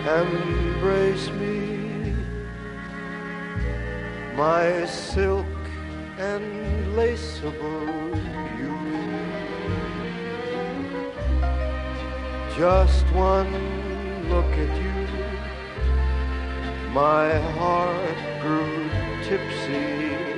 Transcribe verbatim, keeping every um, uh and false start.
embrace me, my silk and laceable you. Just one look at you, my heart grew tipsy